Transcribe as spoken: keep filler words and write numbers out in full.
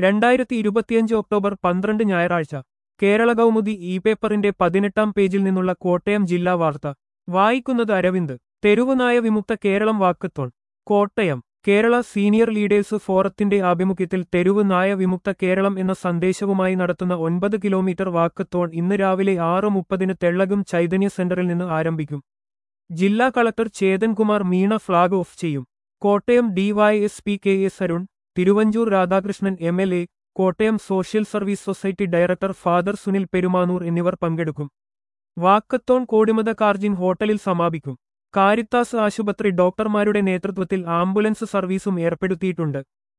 രണ്ടായിരത്തി ഇരുപത്തിയഞ്ച് ഒക്ടോബർ പന്ത്രണ്ട് ഞായറാഴ്ച കേരള കൗമുദി ഇ പേപ്പറിന്റെ പതിനെട്ടാം പേജിൽ നിന്നുള്ള കോട്ടയം ജില്ലാ വാർത്ത വായിക്കുന്നത് അരവിന്ദ്. തെരുവുനായ വിമുക്ത Keralam walkathon. Kottayam. Kerala senior leaders ഫോറത്തിന്റെ ആഭിമുഖ്യത്തിൽ തെരുവ് നായ വിമുക്ത കേരളം എന്ന സന്ദേശവുമായി നടത്തുന്ന ഒൻപത് കിലോമീറ്റർ വാക്കത്തോൺ ഇന്ന് രാവിലെ ആറ് മുപ്പതിന് തെള്ളകം ചൈതന്യ സെന്ററിൽ നിന്ന് ആരംഭിക്കും. ജില്ലാ collector Chethankumar Meena flag off ചെയ്യും. Kottayam DYSP K S Arun, Thiruvanchoor Radhakrishnan M L A, Kottayam social service society director father Sunil Perumanoor എന്നിവർ പങ്കെടുക്കും. വാക്കത്തോൺ കോടിമത കാർജിൻ ഹോട്ടലിൽ സമാപിക്കും. കാരിത്താസ് ആശുപത്രി ഡോക്ടർമാരുടെ നേതൃത്വത്തിൽ ആംബുലൻസ് സർവീസും ഏർപ്പെടുത്തിയിട്ടുണ്ട്.